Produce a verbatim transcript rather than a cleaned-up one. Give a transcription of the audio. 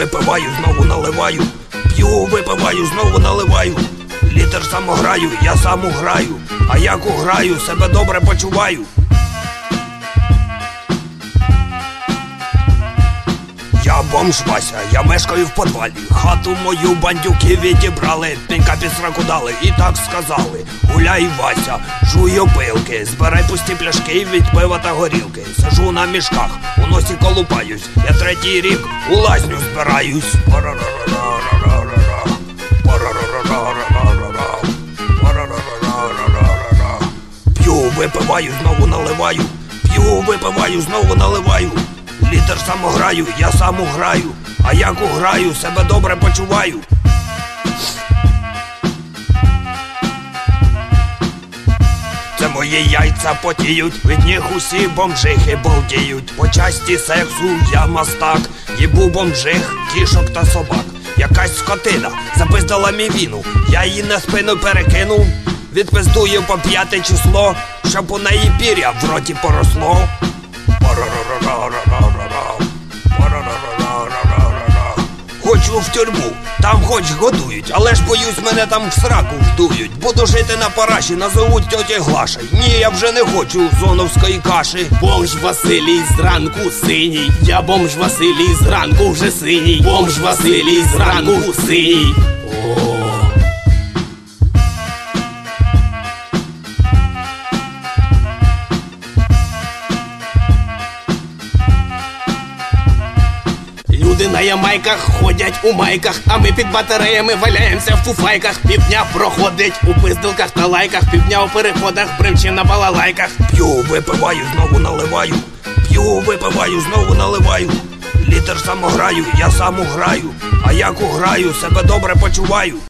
випиваю, знову наливаю. П'ю, випиваю, знову наливаю. Літр сам граю, я сам граю. А як уграю, себе добре почуваю. Я бомж Вася, я мешкаю в подвалі. Хату мою бандюки відібрали, пінька під сраку дали і так сказали: гуляй, Вася, жуй опилки, збирай пусті пляшки від пива та горілки. Сижу на мішках, у носі колупаюсь, я третій рік у лазню збираюсь. П'ю, випиваю, знову наливаю. П'ю, випиваю, знову наливаю. Літр сам граю, я сам граю. А як уграю, себе добре почуваю. Це мої яйця потіють, від них усі бомжихи балдіють. По часті сексу я мастак, їбу бомжих, кішок та собак. Якась скотина запиздала мій віну, я її на спину перекинув. Відпиздую по п'яте число, щоб у неї пір'я в роті поросло. Хочу в тюрму, там хоч годують, але ж боюсь, мене там в сраку вдують. Буду жити на параші, назовуть тьоті Глаша. Ні, я вже не хочу зоновської каші. Бомж Василій зранку синій, я бомж Василій зранку вже синій. Бомж Василій зранку синій. О. Люди на ямайках ходять у майках, а ми під батареями валяємося в фуфайках. Півдня проходить у пиздилках та лайках, півдня у переходах бримчим на балалайках. П'ю, випиваю, знову наливаю. П'ю, випиваю, знову наливаю. Літр сам граю, я сам граю. А як уграю, себе добре почуваю.